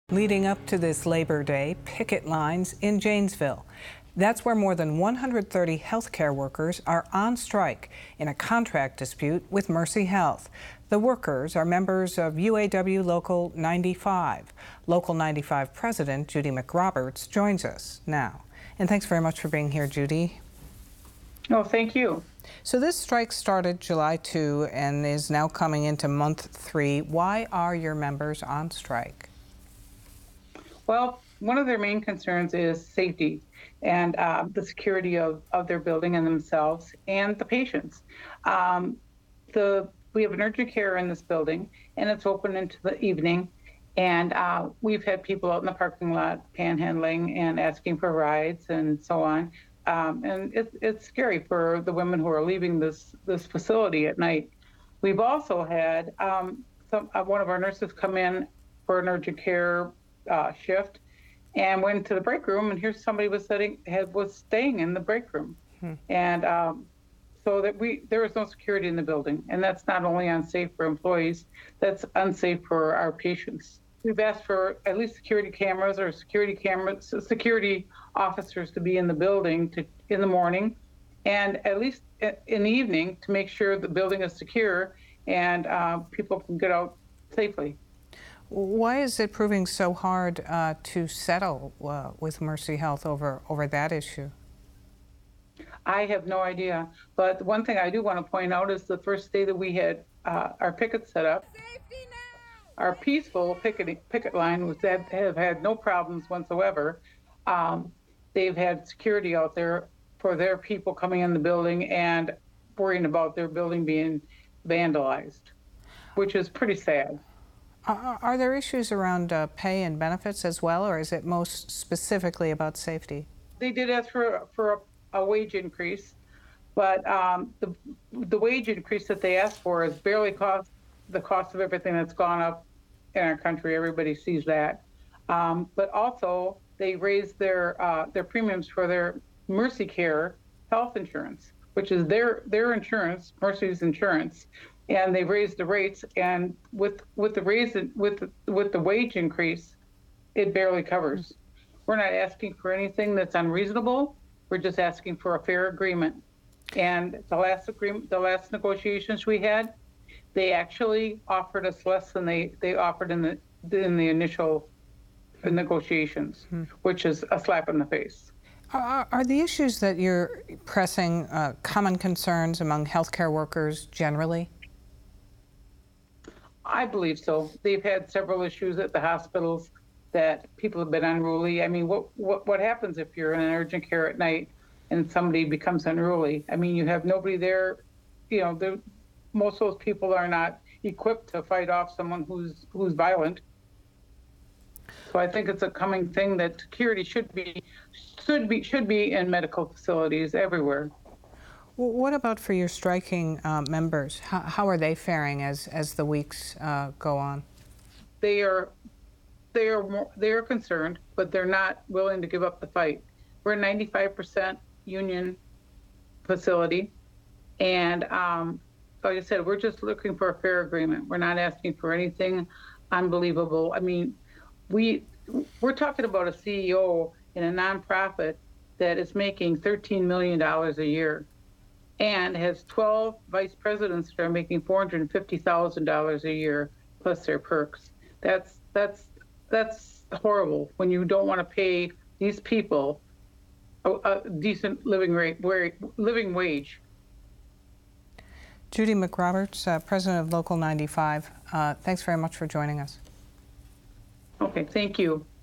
Leading up to this Labor Day, picket lines in Janesville. That's where more than 130 healthcare workers are on strike in a contract dispute with Mercy Health. The workers are members of UAW Local 95. Local 95 President Judy McRoberts joins us now. And thanks very much for being here, Judy. Oh, thank you. So this strike started July 2 and is now coming into month 3. Why are your members on strike? Well, one of their main concerns is safety and the security of their building and themselves and the patients. We have an urgent care in this building, and it's open into the evening. And we've had people out in the parking lot panhandling and asking for rides and so on. And it's scary for the women who are leaving this facility at night. We've also had one of our nurses come in for an urgent care shift and went to the break room, and here's somebody was staying in the break room. And so that there was no security in the building, and that's not only unsafe for employees, that's unsafe for our patients. We've asked for at least security cameras or security officers to be in the building in the morning and at least in the evening to make sure the building is secure and people can get out safely. Why is it proving so hard to settle with Mercy Health over that issue? I have no idea. But one thing I do want to point out is the first day that we had our picket set up, our peaceful picket line have had no problems whatsoever. They've had security out there for their people coming in the building and worrying about their building being vandalized, which is pretty sad. Are there issues around pay and benefits as well, or is it most specifically about safety? They did ask for a wage increase, but the wage increase that they asked for is barely the cost of everything that's gone up in our country. Everybody sees that. But also, they raised their premiums for their Mercy Care health insurance, which is their insurance, Mercy's insurance. And they raised the rates, and with the wage increase, it barely covers. We're not asking for anything that's unreasonable. We're just asking for a fair agreement. And the last negotiations we had, they actually offered us less than they offered in the initial negotiations, which is a slap in the face. Are the issues that you're pressing common concerns among healthcare workers generally? I believe so. They've had several issues at the hospitals that people have been unruly. I mean, what happens if you're in an urgent care at night and somebody becomes unruly? I mean, you have nobody there. You know, most of those people are not equipped to fight off someone who's violent. So I think it's a coming thing that security should be in medical facilities everywhere. Well, what about for your striking members? How are they faring as the weeks go on? They are concerned, but they're not willing to give up the fight. We're a 95% union facility, and like I said, we're just looking for a fair agreement. We're not asking for anything unbelievable. I mean, we're talking about a CEO in a nonprofit that is making $13 million a year and has 12 vice presidents that are making $450,000 a year plus their perks. That's horrible when you don't want to pay these people a decent living wage. Judy McRoberts, President of Local 95, thanks very much for joining us. Okay, thank you.